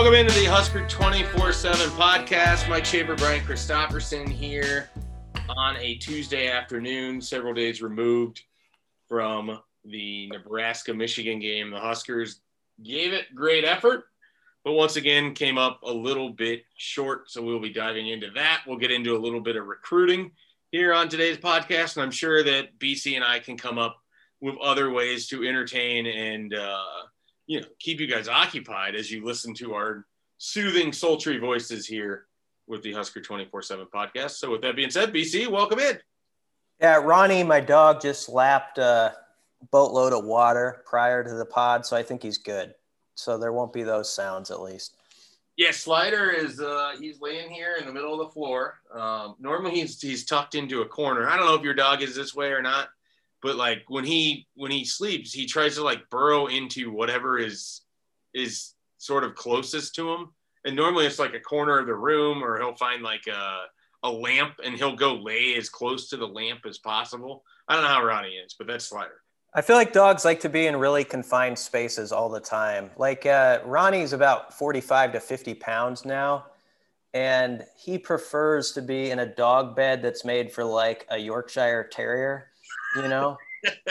Welcome into the Husker 24/7 podcast. Mike Shaver, Brian Christopherson here on a Tuesday afternoon, several days removed from the Nebraska-Michigan game. The Huskers gave it great effort, but once again came up a little bit short, so we'll be diving into that. We'll get into a little bit of recruiting here on today's podcast, and I'm sure that BC and I can come up with other ways to entertain and keep you guys occupied as you listen to our soothing, sultry voices here with the Husker 24/7 podcast. So with that being said, BC, welcome in. Yeah, Ronnie, my dog, just lapped a boatload of water prior to the pod, so I think he's good. So there won't be those sounds at least. Yeah, Slider is he's laying here in the middle of the floor. Normally he's tucked into a corner. I don't know if your dog is this way or not, but like when he sleeps, he tries to like burrow into whatever is sort of closest to him. And normally it's like a corner of the room, or he'll find like a lamp and he'll go lay as close to the lamp as possible. I don't know how Ronnie is, but that's Slider. I feel like dogs like to be in really confined spaces all the time. Like Ronnie's about 45 to 50 pounds now, and he prefers to be in a dog bed that's made for like a Yorkshire Terrier, and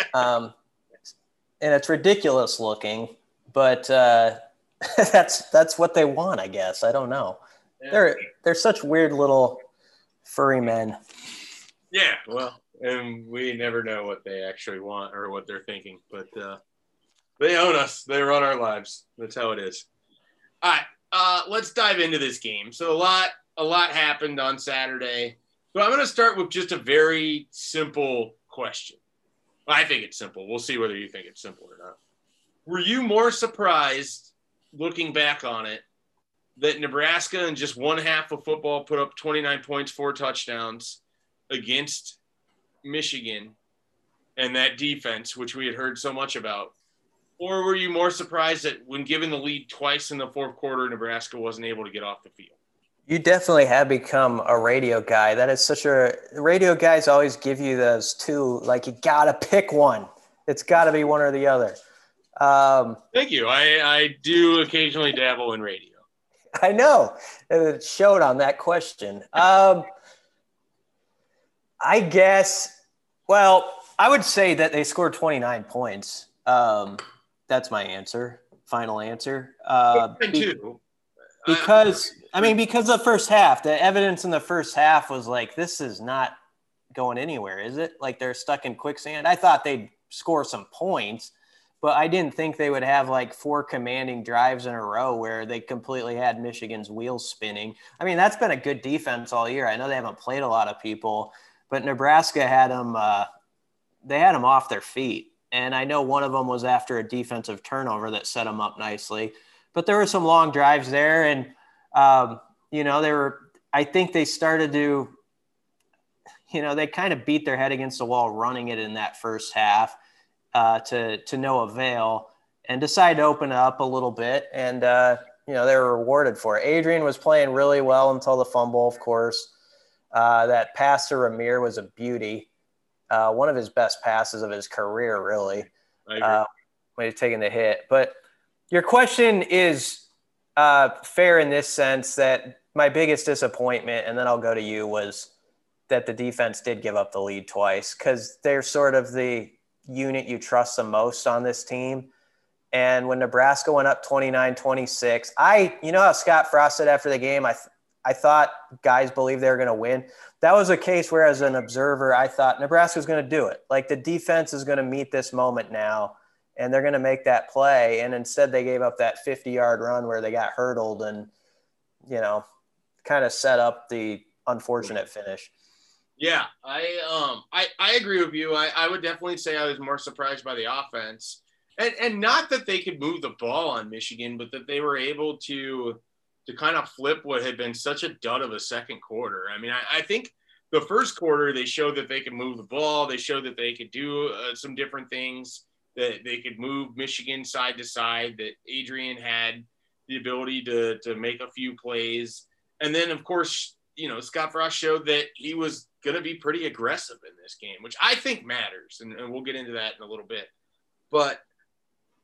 it's ridiculous looking, but that's what they want, I guess. I don't know. Yeah. They're such weird little furry men. Yeah, well, and we never know what they actually want or what they're thinking, but they own us. They run our lives. That's how it is. All right, let's dive into this game. So a lot happened on Saturday. So I'm going to start with just a very simple question. I think it's simple. We'll see whether you think it's simple or not. Were you more surprised, looking back on it, that Nebraska in just one half of football put up 29 points, 4 touchdowns against Michigan and that defense, which we had heard so much about? Or were you more surprised that when given the lead twice in the fourth quarter, Nebraska wasn't able to get off the field? You definitely have become a radio guy. That is radio guys always give you those two, like you got to pick one. It's got to be one or the other. Thank you. I do occasionally dabble in radio. I know. It showed on that question. I guess, well, I would say that they scored 29 points. That's my answer. Final answer. Because the first half, the evidence in the first half was like, this is not going anywhere, is it? Like they're stuck in quicksand. I thought they'd score some points, but I didn't think they would have like 4 commanding drives in a row where they completely had Michigan's wheels spinning. I mean, that's been a good defense all year. I know they haven't played a lot of people, but Nebraska had them, they had them off their feet. And I know one of them was after a defensive turnover that set them up nicely. But there were some long drives there, and I think they started to, they kind of beat their head against the wall running it in that first half to no avail, and decided to open it up a little bit, and they were rewarded for it. Adrian was playing really well until the fumble, of course. That pass to Rahmir was a beauty, one of his best passes of his career, really. When he's taking the hit, but. Your question is fair in this sense that my biggest disappointment, and then I'll go to you, was that the defense did give up the lead twice, because they're sort of the unit you trust the most on this team. And when Nebraska went up 29-26, how Scott Frost said after the game, I thought guys believed they were going to win. That was a case where, as an observer, I thought Nebraska was going to do it. Like, the defense is going to meet this moment now, and they're going to make that play. And instead they gave up that 50-yard run where they got hurdled and, kind of set up the unfortunate finish. Yeah, I agree with you. I would definitely say I was more surprised by the offense. And not that they could move the ball on Michigan, but that they were able to kind of flip what had been such a dud of a second quarter. I mean, I think the first quarter they showed that they could move the ball. They showed that they could do some different things, that they could move Michigan side to side, that Adrian had the ability to make a few plays. And then, of course, Scott Frost showed that he was going to be pretty aggressive in this game, which I think matters. And we'll get into that in a little bit. But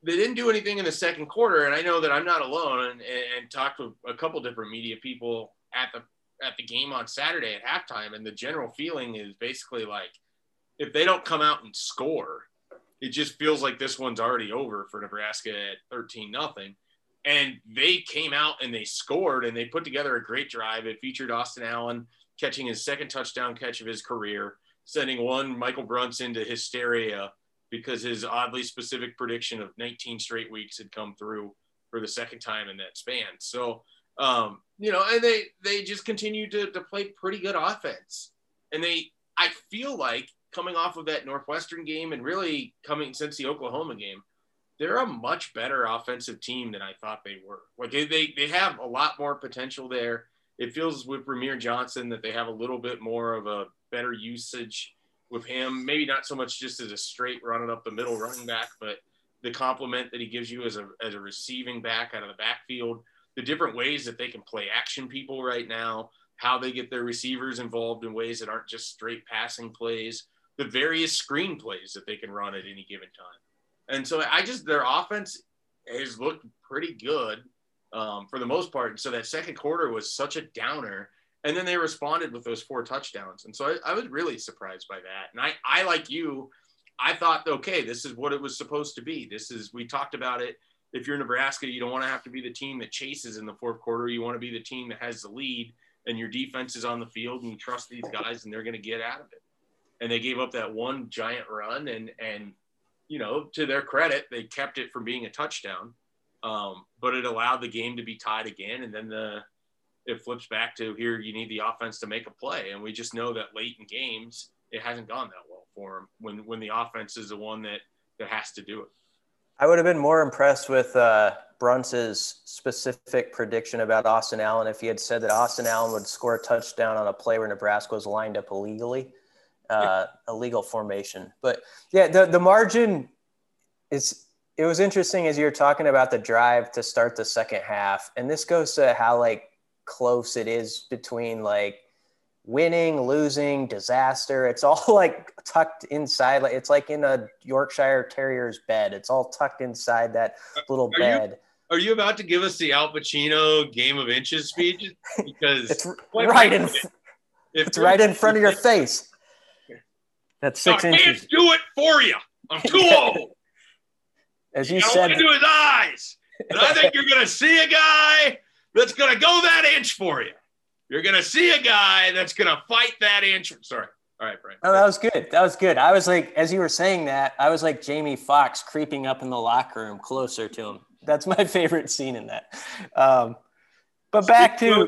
they didn't do anything in the second quarter, and I know that I'm not alone, and talked with a couple different media people at the game on Saturday at halftime, and the general feeling is basically like, if they don't come out and score, it just feels like this one's already over for Nebraska at 13-0. And they came out and they scored, and they put together a great drive. It featured Austin Allen catching his second touchdown catch of his career, sending one Michael Brunson into hysteria because his oddly specific prediction of 19 straight weeks had come through for the second time in that span. So, and they just continue to play pretty good offense. And I feel like coming off of that Northwestern game and really coming since the Oklahoma game, they're a much better offensive team than I thought they were. Like they have a lot more potential there. It feels with Ramir Johnson that they have a little bit more of a better usage with him. Maybe not so much just as a straight running up the middle running back, but the complement that he gives you as a receiving back out of the backfield, the different ways that they can play action people right now, how they get their receivers involved in ways that aren't just straight passing plays, the various screen plays that they can run at any given time. And so their offense has looked pretty good for the most part. And so that second quarter was such a downer. And then they responded with those 4 touchdowns. And so I was really surprised by that. And I like you, I thought, okay, this is what it was supposed to be. We talked about it. If you're Nebraska, you don't want to have to be the team that chases in the fourth quarter. You want to be the team that has the lead, and your defense is on the field, and you trust these guys, and they're going to get out of it. And they gave up that one giant run, and to their credit, they kept it from being a touchdown. But it allowed the game to be tied again, and then it flips back to here. You need the offense to make a play, and we just know that late in games it hasn't gone that well for them when the offense is the one that has to do it. I would have been more impressed with Brunson's specific prediction about Austin Allen if he had said that Austin Allen would score a touchdown on a play where Nebraska was lined up illegally, illegal formation. But yeah, the margin is. It was interesting as you were talking about the drive to start the second half, and this goes to how close it is between winning, losing, disaster. It's all tucked inside. It's like in a Yorkshire Terrier's bed. It's all tucked inside that little bed. Are you about to give us the Al Pacino Game of Inches speech? Because it's right in front of your face. That's 6 inches. I can't do it for you. I'm too old. As you said, look into his eyes. And I think you're going to see a guy that's going to go that inch for you. You're going to see a guy that's going to fight that inch. Sorry. All right, Brian. Oh, that was good. That was good. I was as you were saying that, I was like Jamie Foxx creeping up in the locker room closer to him. That's my favorite scene in that. But back to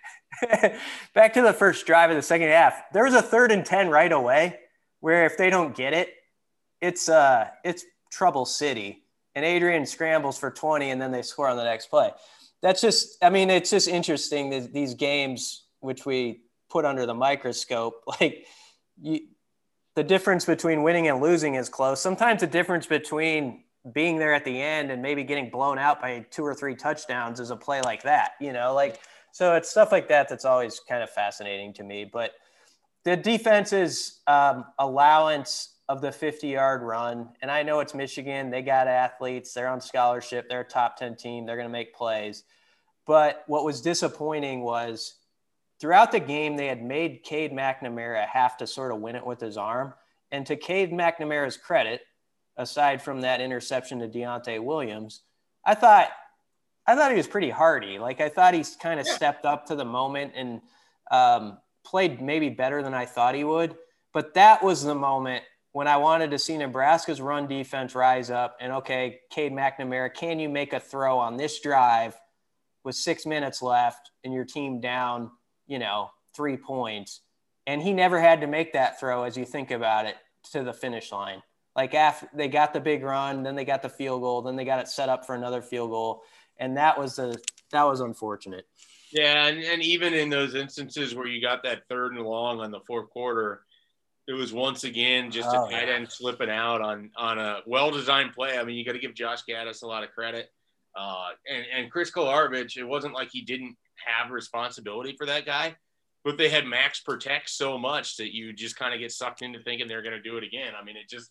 the first drive of the second half. There was a 3rd and 10 right away where if they don't get it, it's trouble city. And Adrian scrambles for 20, and then they score on the next play. It's just interesting, these games, which we put under the microscope, the difference between winning and losing is close. Sometimes the difference between being there at the end and maybe getting blown out by 2 or 3 touchdowns is a play like that, so it's stuff like that that's always kind of fascinating to me. But the defense's allowance of the 50-yard run, and I know it's Michigan. They got athletes. They're on scholarship. They're a top 10 team. They're going to make plays. But what was disappointing was throughout the game, they had made Cade McNamara have to sort of win it with his arm. And to Cade McNamara's credit, aside from that interception to Deontay Williams, I thought he was pretty hardy. I thought he's kind of stepped up to the moment and played maybe better than I thought he would. But that was the moment when I wanted to see Nebraska's run defense rise up and, okay, Cade McNamara, can you make a throw on this drive with 6 minutes left and your team down, 3 points? And he never had to make that throw as you think about it to the finish line. After they got the big run, then they got the field goal, then they got it set up for another field goal. And that was unfortunate. Yeah. And even in those instances where you got that 3rd and long on the fourth quarter, it was once again just a tight end slipping out on a well-designed play. I mean, you got to give Josh Gaddis a lot of credit. And Chris Kolarovich, it wasn't like he didn't have responsibility for that guy, but they had max protect so much that you just kind of get sucked into thinking they're going to do it again. I mean,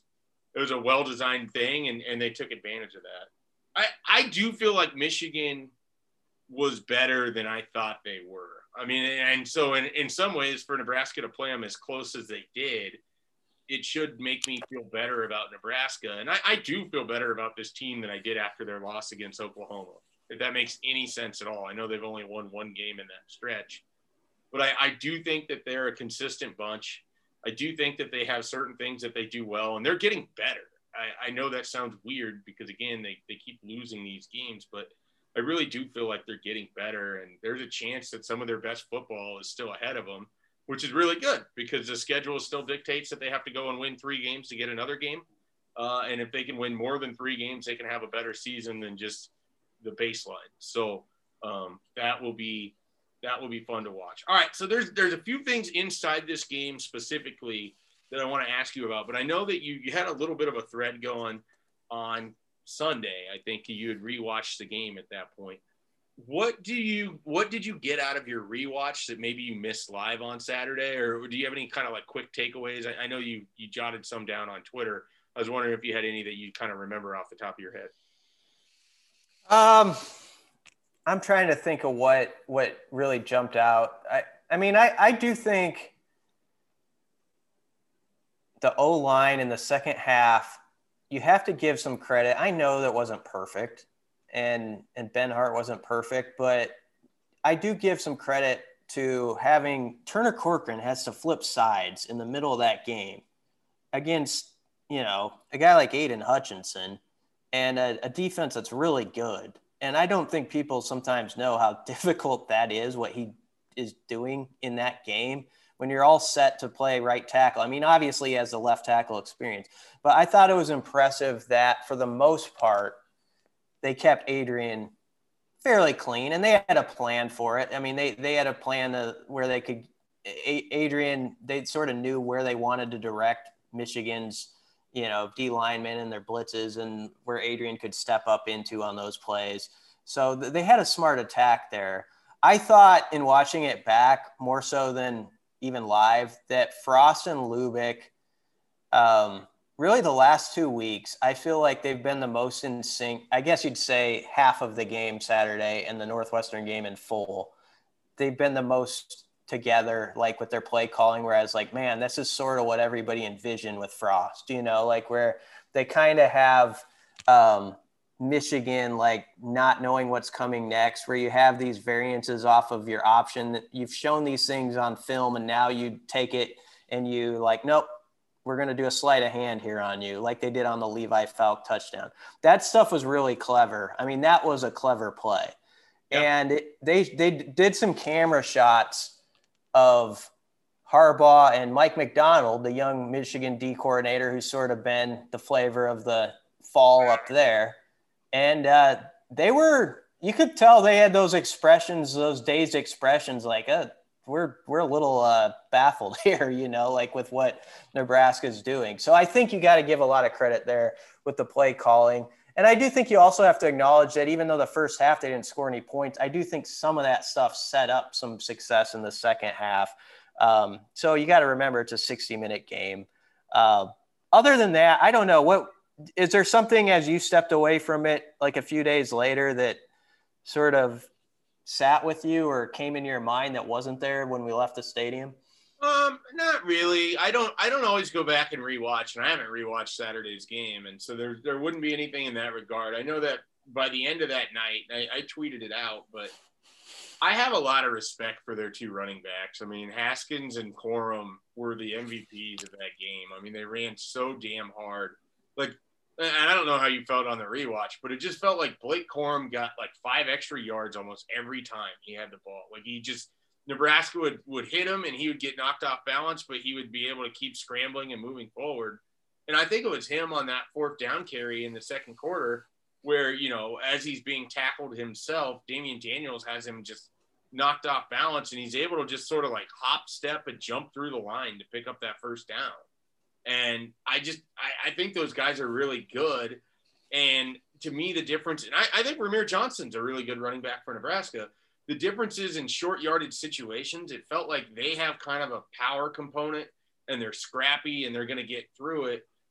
it was a well-designed thing, and they took advantage of that. I do feel like Michigan was better than I thought they were. I mean, and so in some ways, for Nebraska to play them as close as they did, it should make me feel better about Nebraska. And I do feel better about this team than I did after their loss against Oklahoma, if that makes any sense at all. I know they've only won one game in that stretch, but I do think that they're a consistent bunch. I do think that they have certain things that they do well, and they're getting better. I know that sounds weird because, again, they keep losing these games, but I really do feel like they're getting better, and there's a chance that some of their best football is still ahead of them, which is really good because the schedule still dictates that they have to go and win 3 games to get another game. And if they can win more than 3 games, they can have a better season than just the baseline. So that will be fun to watch. All right, so there's a few things inside this game specifically that I want to ask you about, but I know that you had a little bit of a thread going on Sunday. I think you had rewatched the game at that point. What did you get out of your rewatch that maybe you missed live on Saturday, or do you have any kind of like quick takeaways? I know you jotted some down on Twitter. I was wondering if you had any that you kind of remember off the top of your head. I'm trying to think of what really jumped out. I do think the O-line in the second half, you have to give some credit. I know that wasn't perfect, and Ben Hart wasn't perfect, but I do give some credit to having Turner Corcoran has to flip sides in the middle of that game against, a guy like Aiden Hutchinson and a defense that's really good. And I don't think people sometimes know how difficult that is, what he is doing in that game when you're all set to play right tackle. I mean, obviously he has the left tackle experience, but I thought it was impressive that for the most part, they kept Adrian fairly clean, and they had a plan for it. I mean, they had a plan where they could Adrian, they sort of knew where they wanted to direct Michigan's, D linemen and their blitzes, and where Adrian could step up into on those plays. So they had a smart attack there. I thought in watching it back more so than even live that Frost and Lubick, really the last 2 weeks, I feel like they've been the most in sync. I guess you'd say half of the game Saturday and the Northwestern game in full. They've been the most together, like with their play calling, whereas like, man, this is sort of what everybody envisioned with Frost, like where they kind of have Michigan, like not knowing what's coming next, where you have these variances off of your option that you've shown these things on film. And now you take it and you like, nope, we're going to do a sleight of hand here on you, like they did on the Levi Falk touchdown. That stuff was really clever. I mean, that was a clever play. Yep. And they did some camera shots of Harbaugh and Mike McDonald, the young Michigan D coordinator who's sort of been the flavor of the fall up there. And you could tell they had those expressions, those dazed expressions, like, we're a little baffled here, like with what Nebraska's doing. So I think you got to give a lot of credit there with the play calling. And I do think you also have to acknowledge that even though the first half they didn't score any points, I do think some of that stuff set up some success in the second half. So you got to remember it's a 60-minute game. Other than that, I don't know. Is there something as you stepped away from it like a few days later that sort of sat with you or came in your mind that wasn't there when we left the stadium? Not really. I don't always go back and rewatch, and I haven't rewatched Saturday's game, and so there wouldn't be anything in that regard. I know that by the end of that night, I tweeted it out, but I have a lot of respect for their 2 running backs. I mean, Haskins and Corum were the MVPs of that game. I mean, they ran so damn hard. Like, and I don't know how you felt on the rewatch, but it just felt like Blake Corum got like 5 extra yards almost every time he had the ball. Like Nebraska would hit him and he would get knocked off balance, but he would be able to keep scrambling and moving forward. And I think it was him on that 4th down carry in the second quarter where, as he's being tackled himself, Damian Daniels has him just knocked off balance, and he's able to just sort of like hop, step, and jump through the line to pick up that first down. And I think those guys are really good. And to me, the difference, and I think Rahmir Johnson's a really good running back for Nebraska. The difference is in short yardage situations, it felt like they have kind of a power component and they're scrappy and they're going to get through it.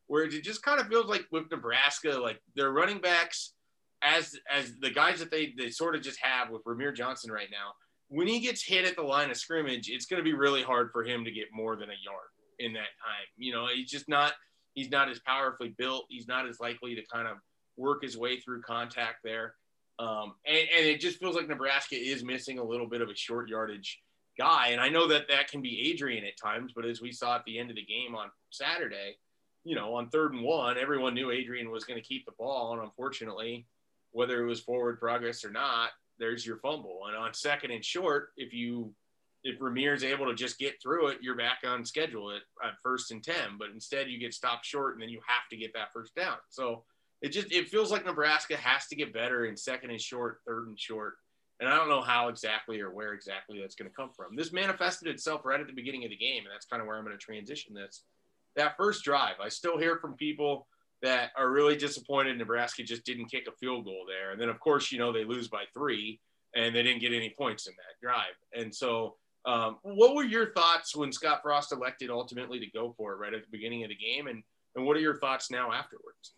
Whereas it just kind of feels like with Nebraska, like their running backs, as the guys that they sort of just have with Ramir Johnson right now, when he gets hit at the line of scrimmage, it's going to be really hard for him to get more than a yard in that time. You know, he's not as powerfully built. He's not as likely to kind of work his way through contact there. And it just feels like Nebraska is missing a little bit of a short yardage guy. And I know that can be Adrian at times, but as we saw at the end of the game on Saturday, you know, on 3rd and 1, everyone knew Adrian was going to keep the ball. And unfortunately, whether it was forward progress or not, there's your fumble. And on 2nd and short, if Ramir's able to just get through it, you're back on schedule at 1st and 10. But instead, you get stopped short, and then you have to get that first down. So it feels like Nebraska has to get better in 2nd and short, 3rd and short. And I don't know how exactly or where exactly that's going to come from. This manifested itself right at the beginning of the game, and that's kind of where I'm going to transition this. That first drive, I still hear from people that are really disappointed Nebraska just didn't kick a field goal there. And then, of course, you know, they lose by 3, and they didn't get any points in that drive. And so what were your thoughts when Scott Frost elected ultimately to go for it right at the beginning of the game? And what are your thoughts now afterwards?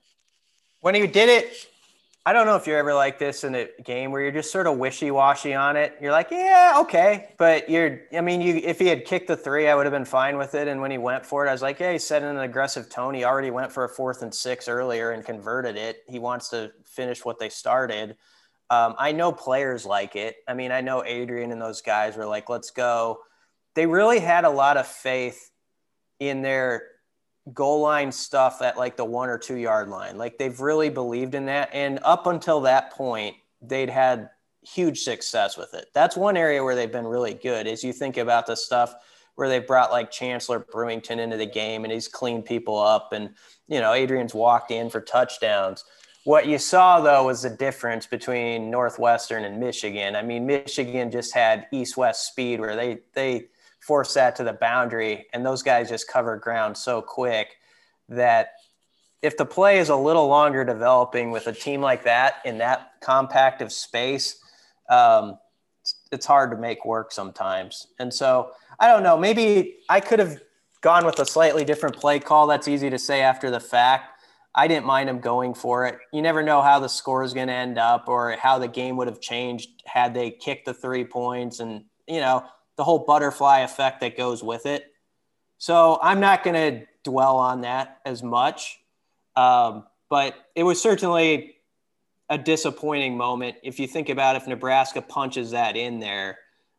When he did it, I don't know if you're ever like this in a game where you're just sort of wishy-washy on it. You're like, yeah, okay. But if he had kicked the 3, I would have been fine with it. And when he went for it, I was like, yeah, he set in an aggressive tone. He already went for a 4th and 6 earlier and converted it. He wants to finish what they started. I know players like it. I mean, I know Adrian and those guys were like, let's go. They really had a lot of faith in their goal line stuff at like the 1 or 2 yard line. Like they've really believed in that. And up until that point, they'd had huge success with it. That's one area where they've been really good. As you think about the stuff where they brought like Chancellor Brewington into the game and he's cleaned people up and, you know, Adrian's walked in for touchdowns. What you saw though was the difference between Northwestern and Michigan. I mean, Michigan just had east-west speed where they force that to the boundary, and those guys just cover ground so quick that if the play is a little longer developing with a team like that in that compact of space, it's hard to make work sometimes. And so I don't know, maybe I could have gone with a slightly different play call. That's easy to say after the fact. I didn't mind him going for it. You never know how the score is going to end up or how the game would have changed had they kicked the 3 points and, you know, the whole butterfly effect that goes with it. So I'm not going to dwell on that as much. But it was certainly a disappointing moment. If you think about if Nebraska punches that in there,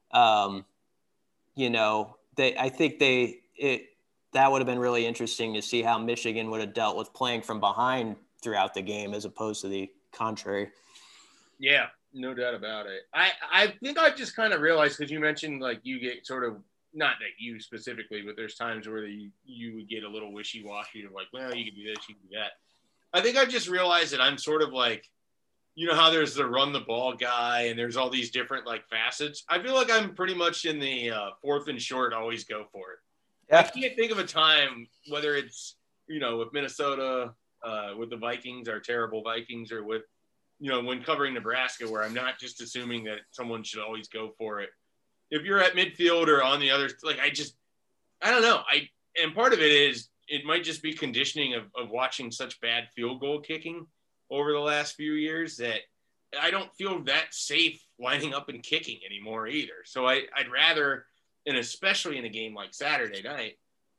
you know, I think that would have been really interesting to see how Michigan would have dealt with playing from behind throughout the game as opposed to the contrary. Yeah, no doubt about it. I think I just kind of realized, because you mentioned like you get sort of, not that you specifically, but there's times where you would get a little wishy-washy of like, well, you can do this, you can do that. I think I've just realized that I'm sort of like, you know how there's the run the ball guy and there's all these different like facets. I feel like I'm pretty much in the 4th and short, always go for it. Yeah. I can't think of a time, whether it's, you know, with Minnesota, with the Vikings, our terrible Vikings, or with, you know, when covering Nebraska, where I'm not just assuming that someone should always go for it. If you're at midfield or on the other, like, I don't know. And part of it is, it might just be conditioning of watching such bad field goal kicking over the last few years that I don't feel that safe lining up and kicking anymore either. So I'd rather, and especially in a game like Saturday night,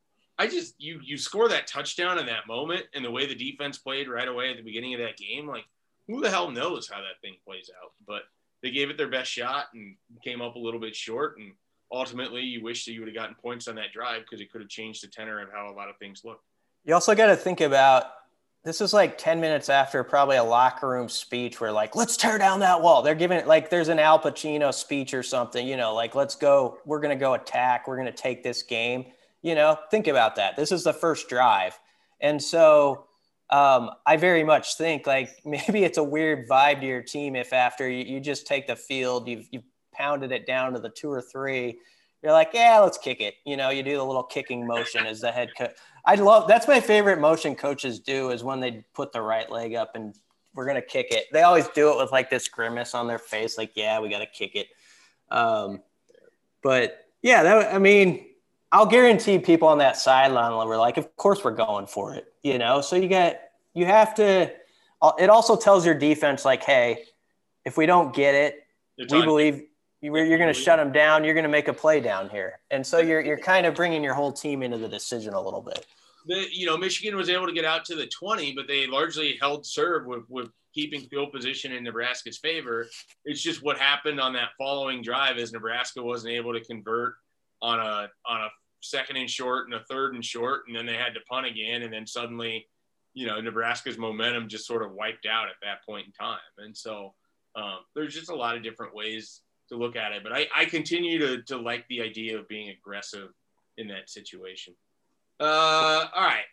you score that touchdown in that moment and the way the defense played right away at the beginning of that game, like, who the hell knows how that thing plays out? But they gave it their best shot and came up a little bit short. And ultimately, you wish that you would have gotten points on that drive because it could have changed the tenor of how a lot of things look. You also got to think about, this is like 10 minutes after probably a locker room speech where like, let's tear down that wall. They're giving it like there's an Al Pacino speech or something, you know, like, let's go. We're going to go attack. We're going to take this game. You know, think about that. This is the first drive. And so I very much think like maybe it's a weird vibe to your team if after you just take the field, you've pounded it down to the 2 or 3, you're like, yeah, let's kick it. You know, you do the little kicking motion as the head coach. That's my favorite motion coaches do, is when they put the right leg up and we're going to kick it. They always do it with like this grimace on their face. Like, yeah, we got to kick it. But yeah, I'll guarantee people on that sideline were like, of course we're going for it, you know? So you have to, it also tells your defense like, hey, if we don't get it, we believe you're going to shut them down. You're going to make a play down here. And so you're kind of bringing your whole team into the decision a little bit. Michigan was able to get out to the 20, but they largely held serve with keeping field position in Nebraska's favor. It's just what happened on that following drive is Nebraska wasn't able to convert on a second and short and a third and short, and then they had to punt again, and then suddenly, Nebraska's momentum just sort of wiped out at that point in time. And so there's just a lot of different ways to look at it, but I continue to like the idea of being aggressive in that situation. All right.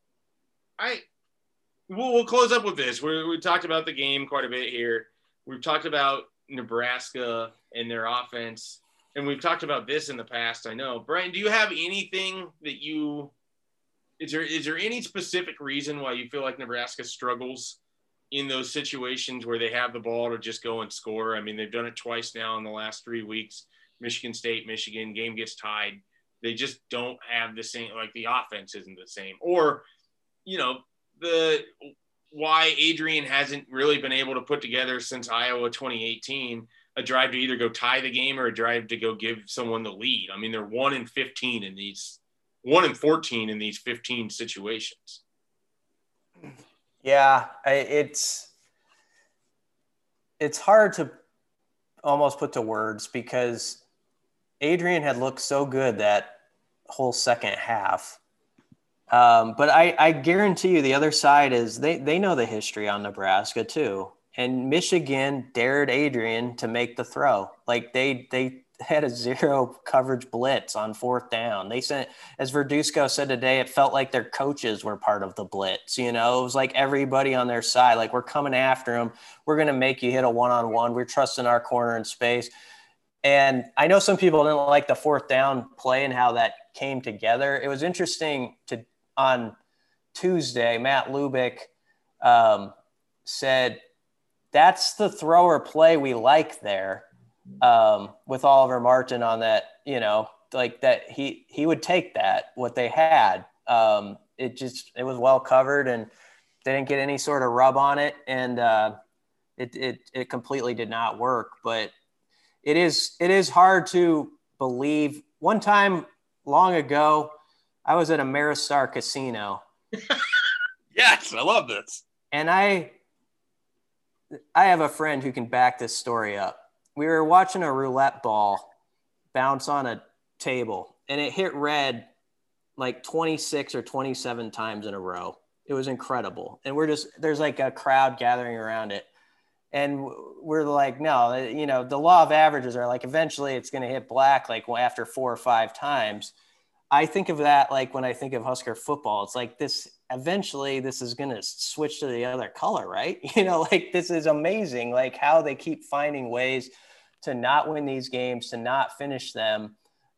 We'll close up with this. We talked about the game quite a bit here. We've talked about Nebraska and their offense, and we've talked about this in the past, I know. Brian, do you have anything that is there any specific reason why you feel like Nebraska struggles in those situations where they have the ball to just go and score? I mean, they've done it twice now in the last 3 weeks. Michigan State, Michigan, game gets tied. They just don't have the same, like the offense isn't the same. Or, why Adrian hasn't really been able to put together since Iowa 2018 a drive to either go tie the game or a drive to go give someone the lead. I mean, they're 1-14 in these 15 situations. Yeah, it's hard to almost put to words because Adrian had looked so good that whole second half. But I guarantee you the other side is they know the history on Nebraska too. And Michigan dared Adrian to make the throw. Like they had a zero coverage blitz on fourth down. They sent, as Verduzco said today, it felt like their coaches were part of the blitz. It was like everybody on their side, like we're coming after them. We're going to make you hit a one-on-one. We're trusting our corner in space. And I know some people didn't like the fourth down play and how that came together. It was interesting on Tuesday, Matt Lubick said, that's the thrower play we like there with Oliver Martin on that, like that he would take that, what they had. It was well covered and they didn't get any sort of rub on it. And it completely did not work, but it is hard to believe. One time long ago, I was at Ameristar Casino. Yes, I love this. And I have a friend who can back this story up. We were watching a roulette ball bounce on a table, and it hit red like 26 or 27 times in a row. It was incredible. And there's like a crowd gathering around it. And we're like, no, the law of averages are like, eventually it's going to hit black, like after 4 or 5 times. I think of that like when I think of Husker football, it's like eventually this is going to switch to the other color, right? Like this is amazing, like how they keep finding ways to not win these games, to not finish them,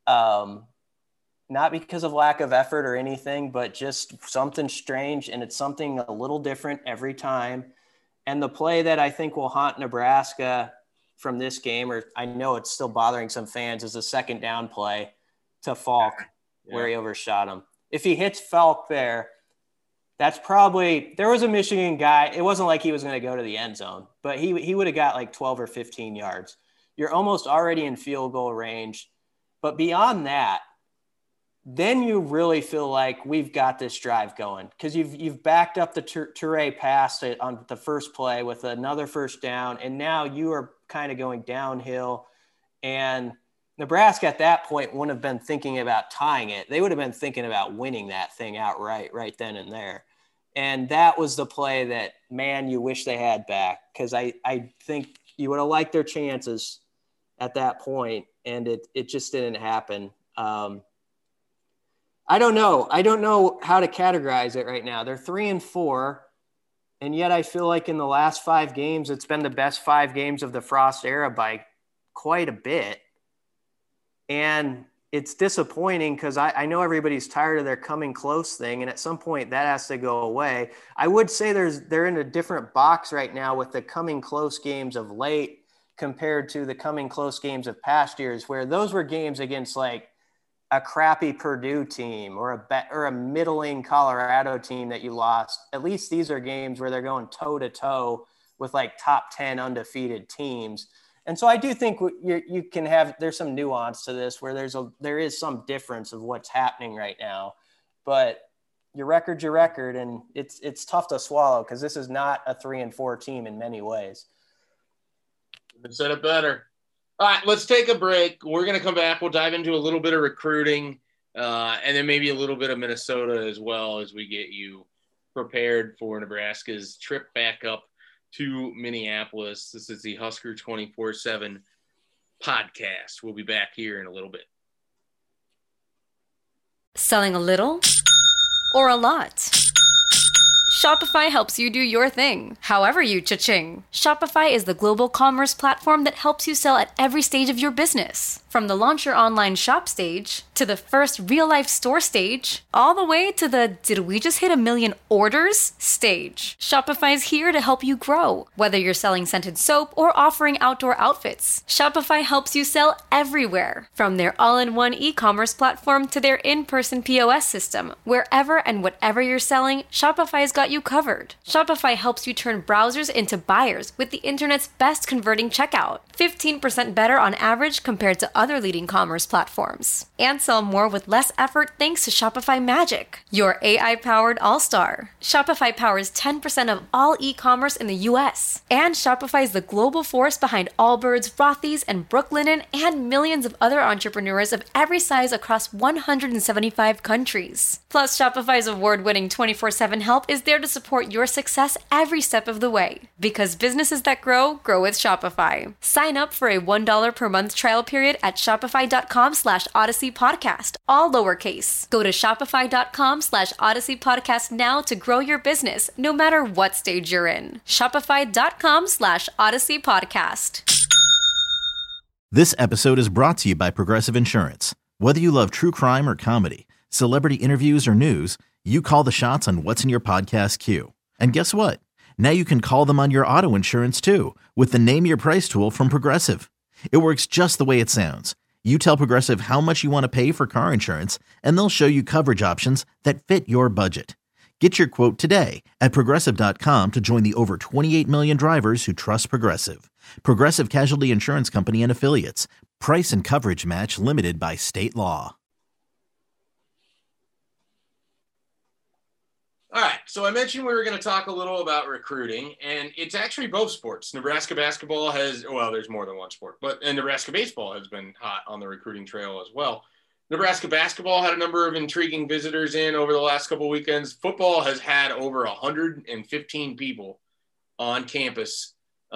not because of lack of effort or anything, but just something strange. And it's something a little different every time. And the play that I think will haunt Nebraska from this game, or I know it's still bothering some fans, is the second down play to Falk. Yeah. Where he overshot him. If he hits Falk there, that's probably – there was a Michigan guy. It wasn't like he was going to go to the end zone, but he would have got like 12 or 15 yards. You're almost already in field goal range. But beyond that, then you really feel like we've got this drive going because you've backed up the Toure pass on the first play with another first down, and now you are kind of going downhill. And Nebraska at that point wouldn't have been thinking about tying it. They would have been thinking about winning that thing outright right then and there. And that was the play that, man, you wish they had back because I think you would have liked their chances at that point, and it just didn't happen. I don't know. I don't know how to categorize it right now. They're 3-4, and yet I feel like in the last 5 games, it's been the best 5 games of the Frost era by quite a bit. And it's disappointing because I know everybody's tired of their coming close thing, and at some point that has to go away. I would say they're in a different box right now with the coming close games of late compared to the coming close games of past years, where those were games against like a crappy Purdue team or a middling Colorado team that you lost. At least these are games where they're going toe to toe with like top 10 undefeated teams. And so I do think you can have, there's some nuance to this where there is some difference of what's happening right now, but your record's your record, and it's tough to swallow because this is not a 3-4 team in many ways. You said it better. All right, let's take a break. We're going to come back. We'll dive into a little bit of recruiting and then maybe a little bit of Minnesota as well as we get you prepared for Nebraska's trip back up to Minneapolis. This is the Husker 24/7 podcast. We'll be back here in a little bit. Selling a little or a lot? Shopify helps you do your thing, however you cha-ching. Shopify is the global commerce platform that helps you sell at every stage of your business. From the launch your online shop stage, to the first real-life store stage, all the way to the did we just hit 1 million orders stage. Shopify is here to help you grow. Whether you're selling scented soap or offering outdoor outfits, Shopify helps you sell everywhere. From their all-in-one e-commerce platform to their in-person POS system, wherever and whatever you're selling, Shopify's got you covered. Shopify helps you turn browsers into buyers with the internet's best converting checkout. 15% better on average compared to other leading commerce platforms. And sell more with less effort thanks to Shopify Magic, your AI-powered all-star. Shopify powers 10% of all e-commerce in the US. And Shopify is the global force behind Allbirds, Rothy's, and Brooklinen, and millions of other entrepreneurs of every size across 175 countries. Plus, Shopify's award-winning 24/7 help is there to support your success every step of the way. Because businesses that grow, grow with Shopify. Sign up for a $1 per month trial period at shopify.com/Odyssey Podcast, all lowercase. Go to shopify.com/Odyssey Podcast now to grow your business, no matter what stage you're in. Shopify.com/Odyssey Podcast. This episode is brought to you by Progressive Insurance. Whether you love true crime or comedy, celebrity interviews or news, you call the shots on what's in your podcast queue. And guess what? Now you can call them on your auto insurance too with the Name Your Price tool from Progressive. It works just the way it sounds. You tell Progressive how much you want to pay for car insurance, and they'll show you coverage options that fit your budget. Get your quote today at Progressive.com to join the over 28 million drivers who trust Progressive. Progressive Casualty Insurance Company and Affiliates. Price and coverage match limited by state law. All right, so I mentioned we were going to talk a little about recruiting, and it's actually both sports. Nebraska basketball there's more than one sport, and Nebraska baseball has been hot on the recruiting trail as well. Nebraska basketball had a number of intriguing visitors in over the last couple of weekends. Football has had over 115 people on campus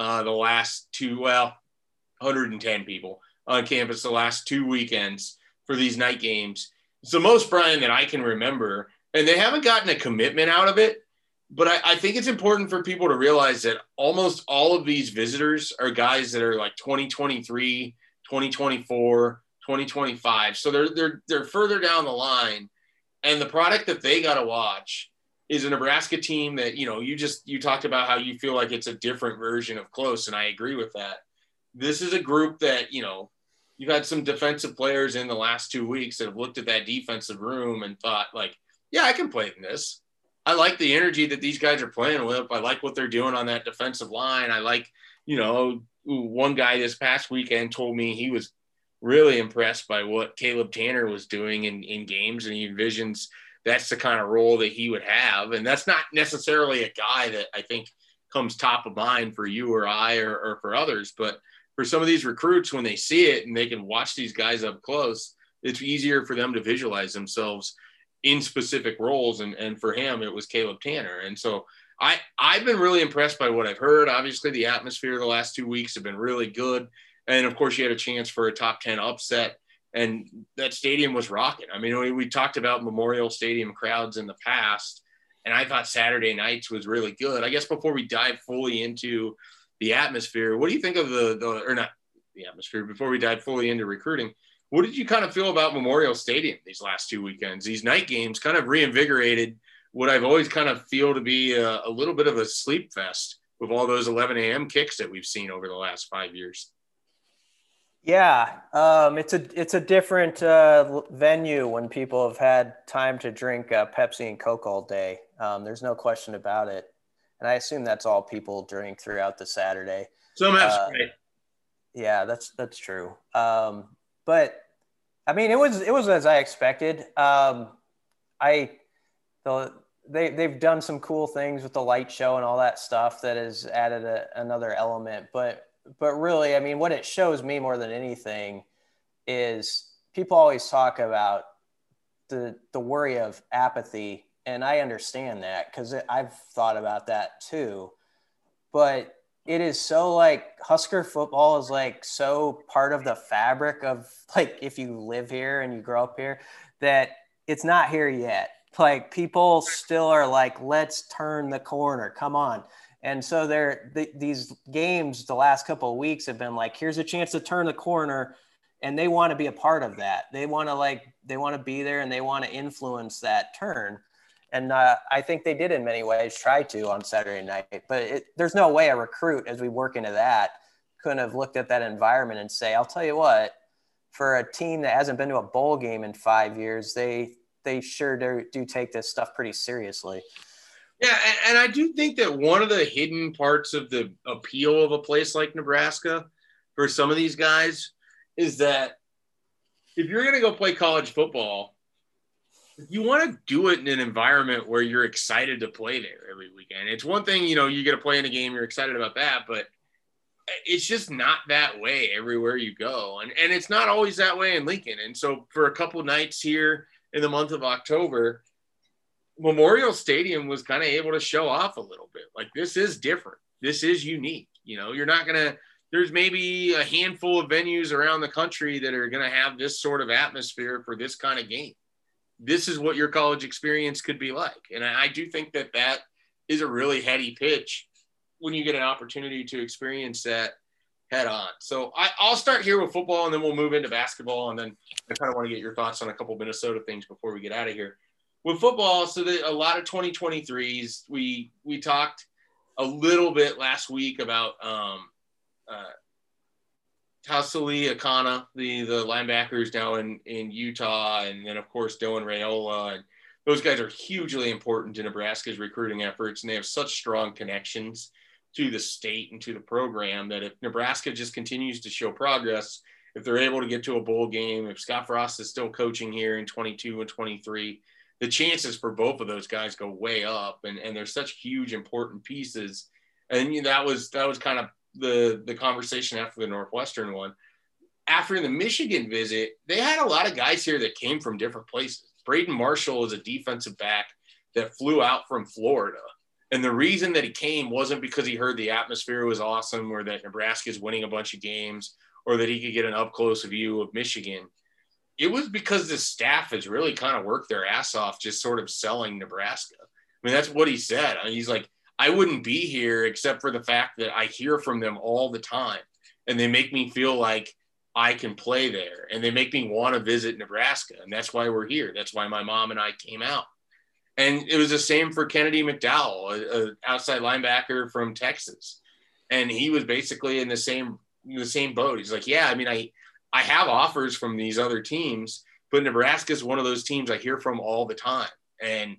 110 people on campus the last 2 weekends for these night games. It's the most, Brian, that I can remember. And they haven't gotten a commitment out of it, but I think it's important for people to realize that almost all of these visitors are guys that are like 2023, 2024, 2025. So they're further down the line, and the product that they got to watch is a Nebraska team that, you talked about how you feel like it's a different version of close, and I agree with that. This is a group that, you've had some defensive players in the last 2 weeks that have looked at that defensive room and thought like, yeah, I can play in this. I like the energy that these guys are playing with. I like what they're doing on that defensive line. I like, one guy this past weekend told me he was really impressed by what Caleb Tanner was doing in games, and he envisions that's the kind of role that he would have. And that's not necessarily a guy that I think comes top of mind for you or I or for others. But for some of these recruits, when they see it and they can watch these guys up close, it's easier for them to visualize themselves in specific roles. And for him, it was Caleb Tanner. And so I've been really impressed by what I've heard. Obviously, the atmosphere the last 2 weeks have been really good. And, of course, you had a chance for a top 10 upset. And that stadium was rocking. I mean, we talked about Memorial Stadium crowds in the past, and I thought Saturday nights was really good. I guess before we dive fully into the atmosphere, what do you think of before we dive fully into recruiting, what did you kind of feel about Memorial Stadium these last 2 weekends? These night games kind of reinvigorated what I've always kind of feel to be a little bit of a sleep fest with all those 11 a.m. kicks that we've seen over the last 5 years. Yeah, it's a different venue when people have had time to drink Pepsi and Coke all day. There's no question about it, and I assume that's all people drink throughout the Saturday. Some have Uh, Sprite. yeah, that's true. But I mean, it was as I expected. I the they've done some cool things with the light show and all that stuff that has added another element. But really, I mean, what it shows me more than anything is people always talk about the worry of apathy, and I understand that because I've thought about that too. But it is so like Husker football is like so part of the fabric of like if you live here and you grow up here that it's not here yet. Like people still are like, let's turn the corner. Come on. And so these games the last couple of weeks have been like, here's a chance to turn the corner, and they want to be a part of that. They want to be there and they want to influence that turn. And I think they did in many ways try to on Saturday night, but there's no way a recruit, as we work into that, couldn't have looked at that environment and say, I'll tell you what, for a team that hasn't been to a bowl game in 5 years, they sure do take this stuff pretty seriously. Yeah, and I do think that one of the hidden parts of the appeal of a place like Nebraska for some of these guys is that if you're going to go play college football, you want to do it in an environment where you're excited to play there every weekend. It's one thing, you get to play in a game, you're excited about that, but it's just not that way everywhere you go. And it's not always that way in Lincoln. And so for a couple nights here in the month of October, Memorial Stadium was kind of able to show off a little bit. Like, this is different. This is unique. You're not going to – there's maybe a handful of venues around the country that are going to have this sort of atmosphere for this kind of game. This is what your college experience could be like. And I do think that is a really heady pitch when you get an opportunity to experience that head on. So I'll start here with football, and then we'll move into basketball. And then I kind of want to get your thoughts on a couple Minnesota things before we get out of here. With football, so a lot of 2023s. We talked a little bit last week about Tausili Akana, the linebackers down in Utah, and then, of course, Dylan Raiola. And those guys are hugely important to Nebraska's recruiting efforts, and they have such strong connections to the state and to the program that if Nebraska just continues to show progress, if they're able to get to a bowl game, if Scott Frost is still coaching here in 22 and 23, the chances for both of those guys go way up, and they're such huge, important pieces. And that was kind of the conversation after the Northwestern one. After the Michigan visit, they had a lot of guys here that came from different places. Braden Marshall is a defensive back that flew out from Florida. And the reason that he came wasn't because he heard the atmosphere was awesome or that Nebraska is winning a bunch of games or that he could get an up-close view of Michigan. It was because the staff has really kind of worked their ass off just sort of selling Nebraska. I mean, that's what he said. I mean, he's like, I wouldn't be here except for the fact that I hear from them all the time, and they make me feel like I can play there, and they make me want to visit Nebraska, and that's why we're here. That's why my mom and I came out. And it was the same for Kennedy McDowell, an outside linebacker from Texas, and he was basically in the same boat. He's like, yeah, I mean, I have offers from these other teams, but Nebraska is one of those teams I hear from all the time. And,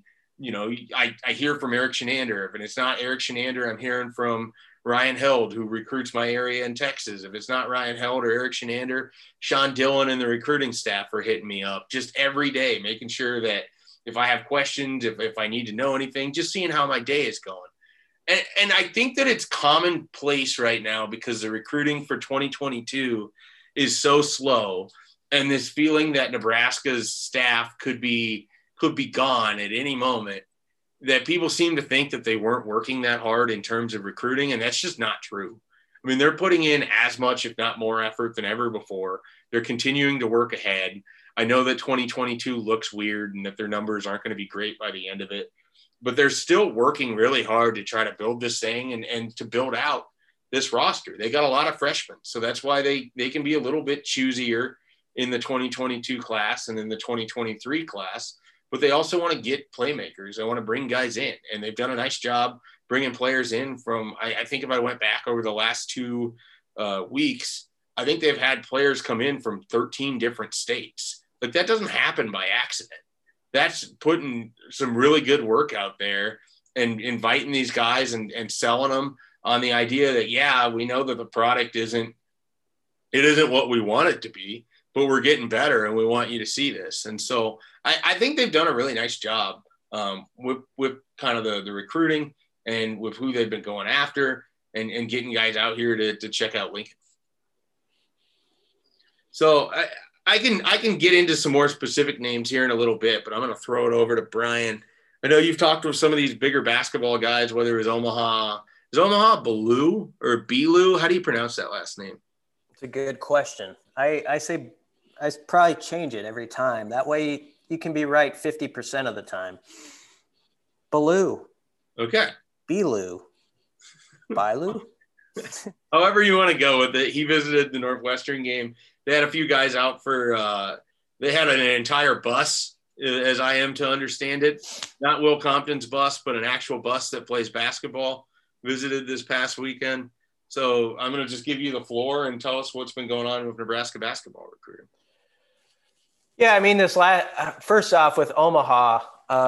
I hear from Eric Shenander. If it's not Eric Shenander, I'm hearing from Ryan Held, who recruits my area in Texas. If it's not Ryan Held or Eric Shenander, Sean Dillon and the recruiting staff are hitting me up just every day, making sure that if I have questions, if I need to know anything, just seeing how my day is going. And I think that it's commonplace right now because the recruiting for 2022 is so slow, and this feeling that Nebraska's staff could be gone at any moment, that people seem to think that they weren't working that hard in terms of recruiting, and that's just not true. I mean, they're putting in as much, if not more, effort than ever before. They're continuing to work ahead. I know that 2022 looks weird and that their numbers aren't going to be great by the end of it, but they're still working really hard to try to build this thing and to build out this roster. They got a lot of freshmen, so that's why they can be a little bit choosier in the 2022 class and in the 2023 class, but they also want to get playmakers. They want to bring guys in, and they've done a nice job bringing players in from, I think if I went back over the last 2 weeks, I think they've had players come in from 13 different states. Like, that doesn't happen by accident. That's putting some really good work out there and inviting these guys and selling them on the idea that, yeah, we know that the product isn't what we want it to be, but we're getting better and we want you to see this. And so I think they've done a really nice job with kind of the recruiting and with who they've been going after and getting guys out here to check out Lincoln. So I can get into some more specific names here in a little bit, but I'm going to throw it over to Brian. I know you've talked with some of these bigger basketball guys, whether it was Omaha. Is Omaha Bellew or Bellew? How do you pronounce that last name? It's a good question. I say I probably change it every time. That way you can be right 50% of the time. Bellew. Okay. Bellew. Bilu. However you want to go with it. He visited the Northwestern game. They had a few guys out for they had an entire bus, as I am to understand it. Not Will Compton's bus, but an actual bus that plays basketball. Visited this past weekend. So I'm going to just give you the floor and tell us what's been going on with Nebraska basketball recruiting. Yeah, I mean, first off with Omaha,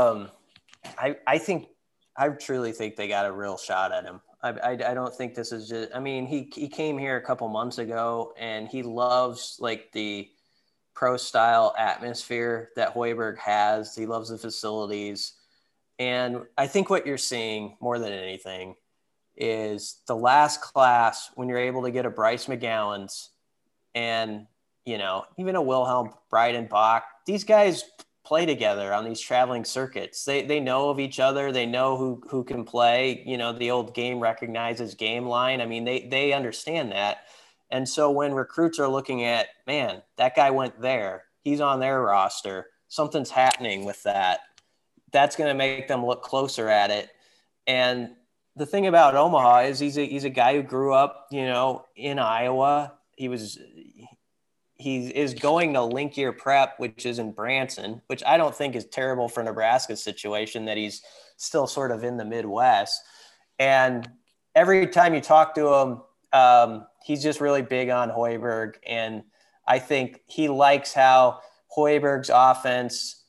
I truly think they got a real shot at him. I don't think this is just, I mean, he came here a couple months ago and he loves like the pro style atmosphere that Hoiberg has. He loves the facilities. And I think what you're seeing more than anything is the last class when you're able to get a Bryce McGowan's and, you know, even a Wilhelm Breidenbach, these guys play together on these traveling circuits. They know of each other. They know who can play, you know, the old game recognizes game line. I mean, they understand that. And so when recruits are looking at, man, that guy went there, he's on their roster, something's happening with that. That's going to make them look closer at it. And the thing about Omaha is he's a guy who grew up, you know, in Iowa. He is going to Link Year Prep, which is in Branson, which I don't think is terrible for Nebraska's situation that he's still sort of in the Midwest. And every time you talk to him, he's just really big on Hoiberg. And I think he likes how Hoiberg's offense,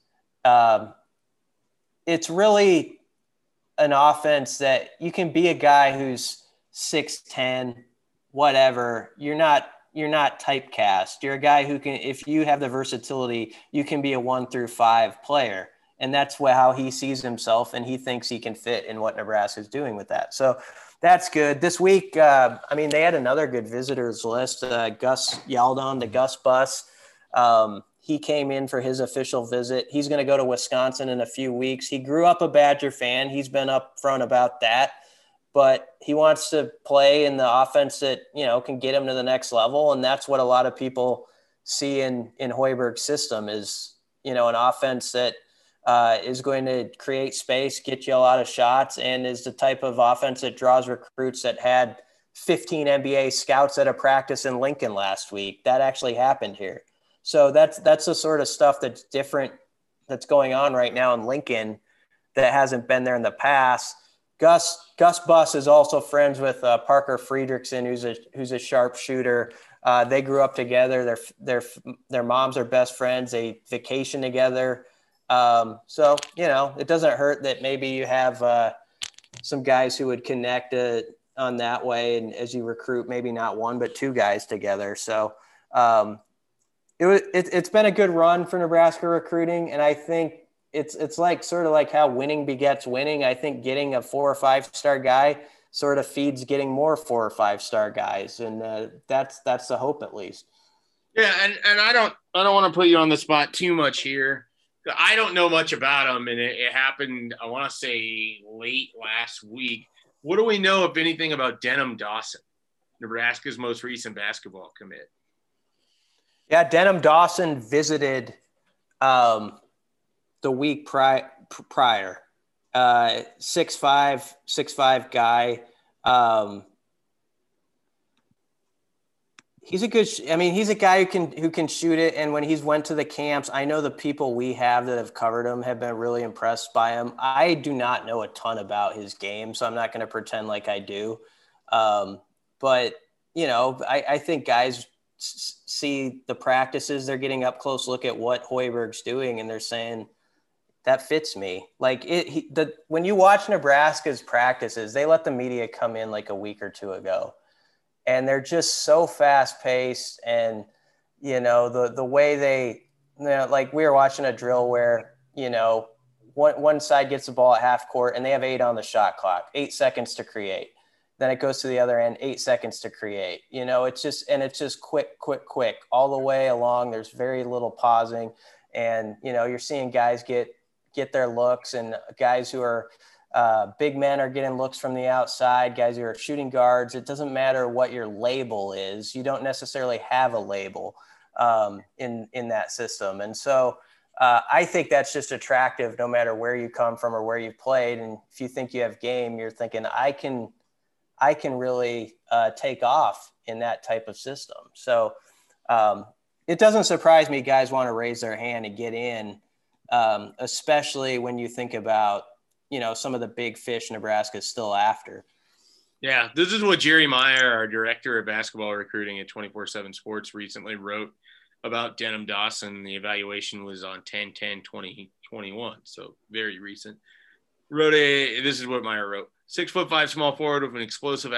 it's really an offense that you can be a guy who's 6'10", whatever. You're not typecast. You're a guy who can, if you have the versatility, you can be a 1 through 5 player. And that's how he sees himself. And he thinks he can fit in what Nebraska is doing with that. So that's good. This week, I mean, they had another good visitors list. Gus Yaldon, the Gus Bus. He came in for his official visit. He's going to go to Wisconsin in a few weeks. He grew up a Badger fan. He's been upfront about that. But he wants to play in the offense that, you know, can get him to the next level. And that's what a lot of people see in Hoiberg's system is, you know, an offense that is going to create space, get you a lot of shots, and is the type of offense that draws recruits that had 15 NBA scouts at a practice in Lincoln last week. That actually happened here. So that's the sort of stuff that's different that's going on right now in Lincoln that hasn't been there in the past. Gus Bus is also friends with Parker Friedrichsen, who's a sharpshooter. They grew up together. Their moms are best friends. They vacation together. So, you know, it doesn't hurt that maybe you have some guys who would connect on that way. And as you recruit, maybe not one, but 2 guys together. So it's been a good run for Nebraska recruiting. And I think it's like sort of like how winning begets winning. I think getting a 4 or 5 star guy sort of feeds getting more 4 or 5 star guys. And that's the hope at least. Yeah. And I don't want to put you on the spot too much here. I don't know much about him, and it happened, I want to say, late last week. What do we know, if anything, about Denham Dawson, Nebraska's most recent basketball commit? Yeah, Denham Dawson visited the week prior. 6'5" guy. He's a good. He's a guy who can shoot it. And when he's went to the camps, I know the people we have that have covered him have been really impressed by him. I do not know a ton about his game, so I'm not going to pretend like I do. But you know, I think guys see the practices. They're getting up close look at what Hoiberg's doing, and they're saying, that fits me. Like when you watch Nebraska's practices, they let the media come in like a week or two ago, and they're just so fast paced. And, the way they, like we were watching a drill where, one side gets the ball at half court and they have 8 on the shot clock, 8 seconds to create. Then it goes to the other end, 8 seconds to create. It's just quick all the way along. There's very little pausing. And, you're seeing guys get their looks, and guys who are big men are getting looks from the outside, guys who are shooting guards. It doesn't matter what your label is. You don't necessarily have a label in that system. And so I think that's just attractive no matter where you come from or where you've played. And if you think you have game, you're thinking, I can really take off in that type of system. So it doesn't surprise me guys want to raise their hand and get in, especially when you think about, some of the big fish Nebraska is still after. Yeah, this is what Jerry Meyer, our director of basketball recruiting at 24/7 Sports, recently wrote about Denim Dawson. The evaluation was on 10/10/2021, so very recent. This is what Meyer wrote: 6'5" small forward with explosive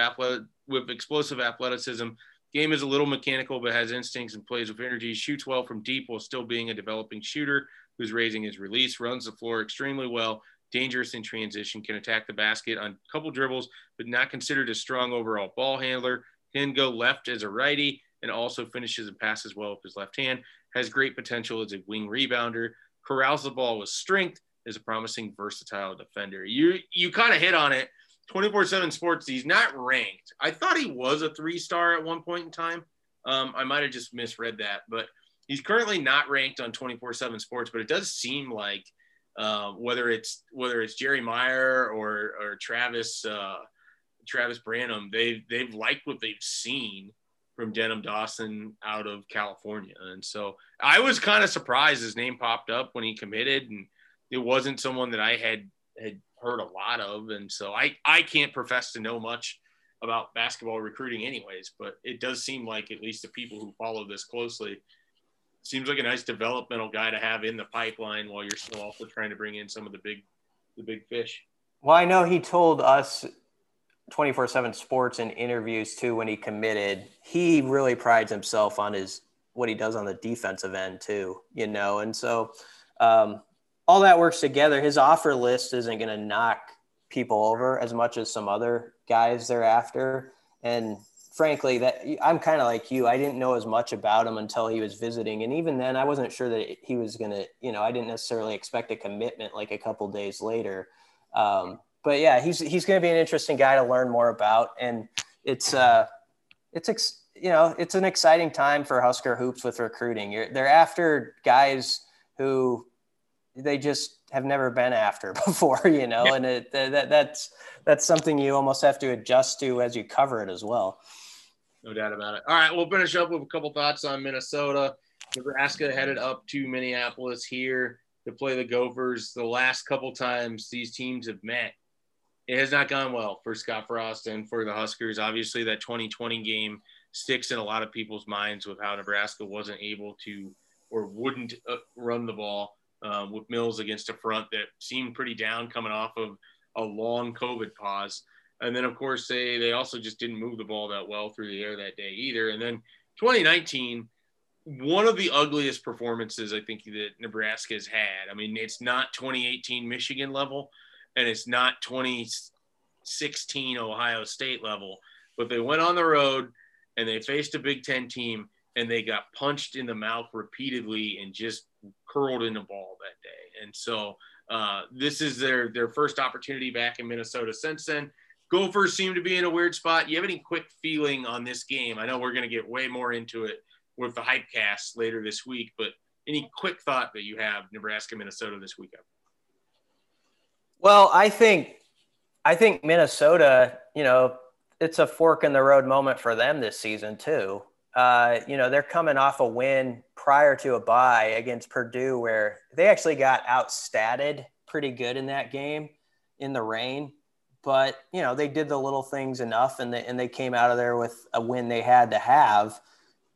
athleticism. Game is a little mechanical, but has instincts and plays with energy. Shoots well from deep while still being a developing shooter who's raising his release. Runs the floor extremely well. Dangerous in transition. Can attack the basket on a couple dribbles, but not considered a strong overall ball handler. Can go left as a righty and also finishes and passes well with his left hand. Has great potential as a wing rebounder. Corrals the ball with strength. Is a promising, versatile defender. You kind of hit on it. 24/7 Sports, he's not ranked. I thought he was a 3-star at one point in time. I might have just misread that, but he's currently not ranked on 24/7 Sports. But it does seem like whether it's Jerry Meyer or Travis Branham, they've liked what they've seen from Denim Dawson out of California, and so I was kind of surprised his name popped up when he committed, and it wasn't someone that I had heard a lot of. And so I can't profess to know much about basketball recruiting anyways, but it does seem like, at least the people who follow this closely, seems like a nice developmental guy to have in the pipeline while you're still also trying to bring in some of the big fish. Well, I know he told us 24/7 Sports in interviews too, when he committed, he really prides himself on what he does on the defensive end too, and so all that works together. His offer list isn't going to knock people over as much as some other guys they're after. And frankly, that I'm kind of like you. I didn't know as much about him until he was visiting. And even then I wasn't sure that he was going to, I didn't necessarily expect a commitment like a couple days later. But yeah, he's going to be an interesting guy to learn more about. And it's an exciting time for Husker hoops with recruiting. They're after guys who they just have never been after before, Yeah. And that's something you almost have to adjust to as you cover it as well. No doubt about it. All right, we'll finish up with a couple thoughts on Minnesota. Nebraska headed up to Minneapolis here to play the Gophers. The last couple times these teams have met, it has not gone well for Scott Frost and for the Huskers. Obviously, that 2020 game sticks in a lot of people's minds with how Nebraska wasn't able to or wouldn't run the ball with Mills against a front that seemed pretty down coming off of a long COVID pause. And then, of course, they also just didn't move the ball that well through the air that day either. And then 2019, one of the ugliest performances I think that Nebraska has had. I mean, it's not 2018 Michigan level, and it's not 2016 Ohio State level, but they went on the road and they faced a Big Ten team and they got punched in the mouth repeatedly and just curled in the ball that day. And so this is their first opportunity back in Minnesota since then. Gophers seem to be in a weird spot. You have any quick feeling on this game? I know we're going to get way more into it with the Hypecast later this week, but any quick thought that you have Nebraska, Minnesota this weekend? Well, I think Minnesota, it's a fork in the road moment for them this season too. They're coming off a win prior to a bye against Purdue where they actually got outstatted pretty good in that game in the rain. But, they did the little things enough and they came out of there with a win they had to have.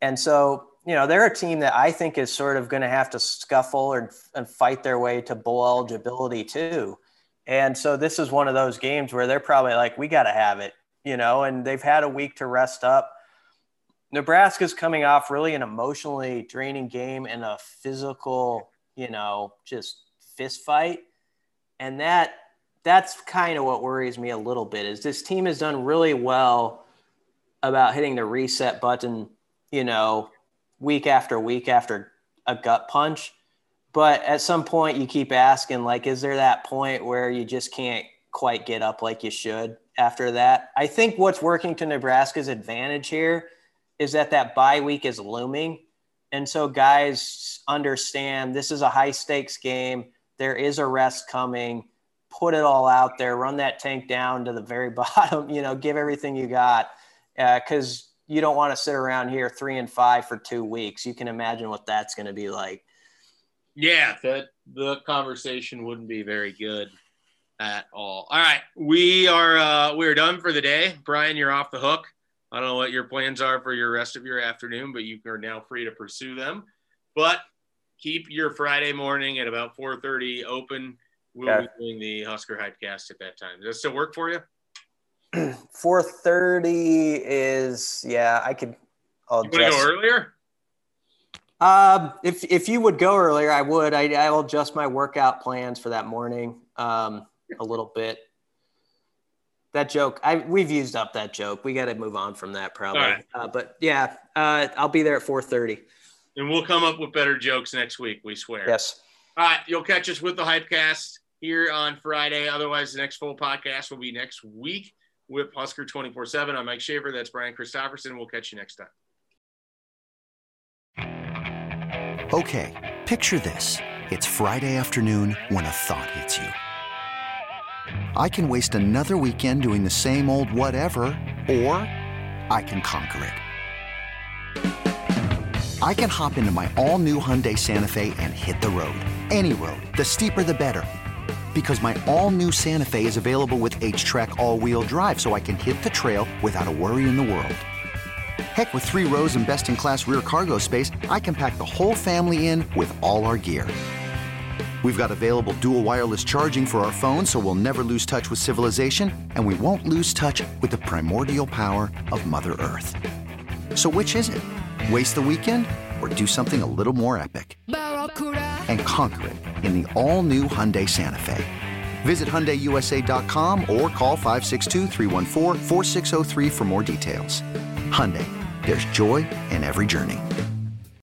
And so, they're a team that I think is sort of going to have to scuffle and fight their way to bowl eligibility too. And so this is one of those games where they're probably like, we got to have it, and they've had a week to rest up. Nebraska's coming off really an emotionally draining game and a physical, just fist fight. And that's kind of what worries me a little bit, is this team has done really well about hitting the reset button, week after week after a gut punch. But at some point you keep asking, like, is there that point where you just can't quite get up like you should after that? I think what's working to Nebraska's advantage here is that bye week is looming. And so guys understand this is a high stakes game. There is a rest coming. Put it all out there, run that tank down to the very bottom, give everything you got. Because you don't want to sit around here 3-5 for 2 weeks. You can imagine what that's going to be like. Yeah, the conversation wouldn't be very good at all. All right, we're done for the day. Brian, you're off the hook. I don't know what your plans are for your rest of your afternoon, but you are now free to pursue them. But keep your Friday morning at about 4:30 open. We'll be doing the Husker Hypecast at that time. Does that still work for you? 4:30 is, I could. You want to go earlier? If you would go earlier, I would. I will adjust my workout plans for that morning a little bit. That joke, we've used up that joke. We got to move on from that probably. Right. But yeah, I'll be there at 4:30. And we'll come up with better jokes next week, we swear. Yes. All right, you'll catch us with the Hypecast here on Friday. Otherwise, the next full podcast will be next week with Husker 24/7. I'm Mike Shaver. That's Brian Christopherson. We'll catch you next time. Okay, picture this. It's Friday afternoon when a thought hits you. I can waste another weekend doing the same old whatever, or I can conquer it. I can hop into my all-new Hyundai Santa Fe and hit the road. Any road. The steeper, the better. Because my all-new Santa Fe is available with H-Track all-wheel drive, so I can hit the trail without a worry in the world. Heck, with 3 rows and best-in-class rear cargo space, I can pack the whole family in with all our gear. We've got available dual wireless charging for our phones, so we'll never lose touch with civilization, and we won't lose touch with the primordial power of Mother Earth. So which is it? Waste the weekend or do something a little more epic? And conquer it in the all-new Hyundai Santa Fe. Visit HyundaiUSA.com or call 562-314-4603 for more details. Hyundai, there's joy in every journey.